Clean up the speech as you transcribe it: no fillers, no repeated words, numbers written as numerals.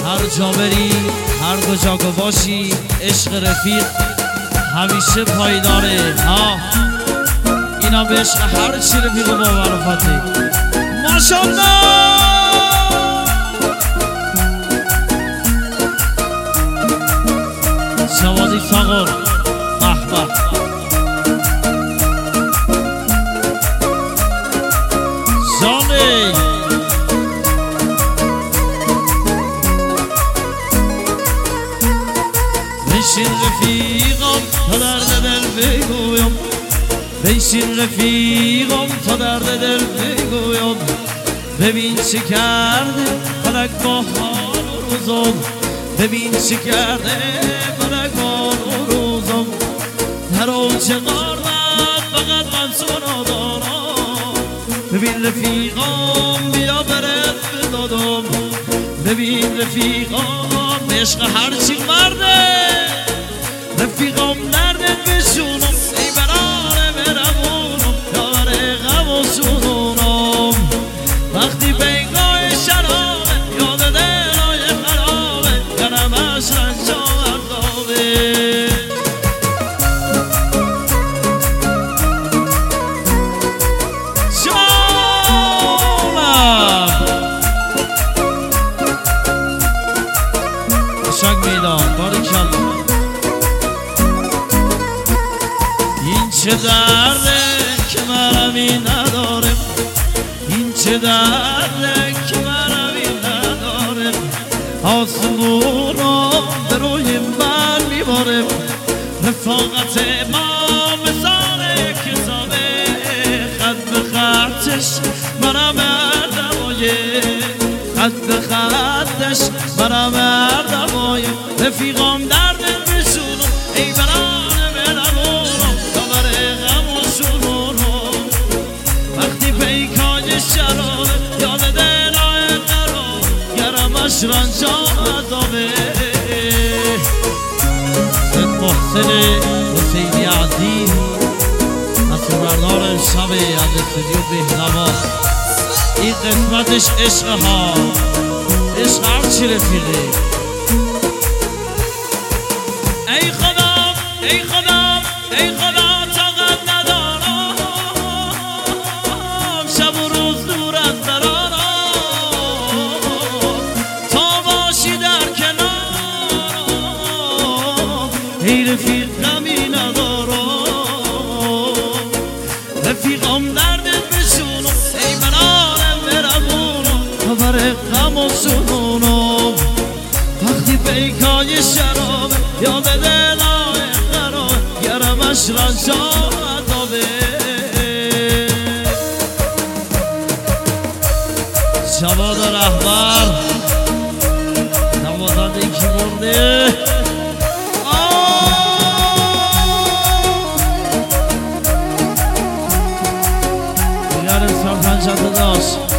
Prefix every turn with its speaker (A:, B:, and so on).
A: هر جا بری هر کجا که باشی عشق رفیق همیشه پایداره ها. اینا به عشق هر چی رفیق با معرفتی ماشاءالله. شوازی ساغر به به جانی بشین رفیقم تا درد دل بگویم، بشین رفیقم تا درد دل بگویم، ببین چه کرده فلک با حال و روزم، ببین چه کرده فلک با حال و روزم. هر آنچه قربت فقط من سنا دارم، ببین رفیقم بیا برد بدادم، ببین رفیقم عشق هرچی مرده، رفیقم دردت بشونم ای براره برمونم یار غم و سونونم. وقتی بینگاه شرابه یاد دلای خرابه گرمش رنجا اردابه. شاک میدان باریکالله. این چه درده که مرمی ندارم، این چه درده که مرمی ندارم، آسمونم به روی من میبارم، رفاقت ما مثال کتابه، خط به خطش منم مردمایه، خط به خطش منم مردمایه. رفیقم دردت بشونم ای برانه برمونم تا بر غم و شونونم. وقتی پیکای شرابه یاد دلای قرار گرمش رنجا عذابه. سید محسن حسینی عزیز مسئولبردار شب از استودیو بهنما. این قسمتش عشق ها، عشق هرچی رفیقه. ای خدا ای خدا ای خدا طاقت ندارم شب و روز دور از قرارم، تا باشی در کنارم ای رفیق غمی ندارم. رفیقم دردت بشونم ای منارم برمونم تا بر غم و سنونم. وقتی پیکای شرابه یاد دلای قرار گرمش رنجا عذابه. جواد رهبر نوازنده کی مرده دیگر انسان پنجت داشت.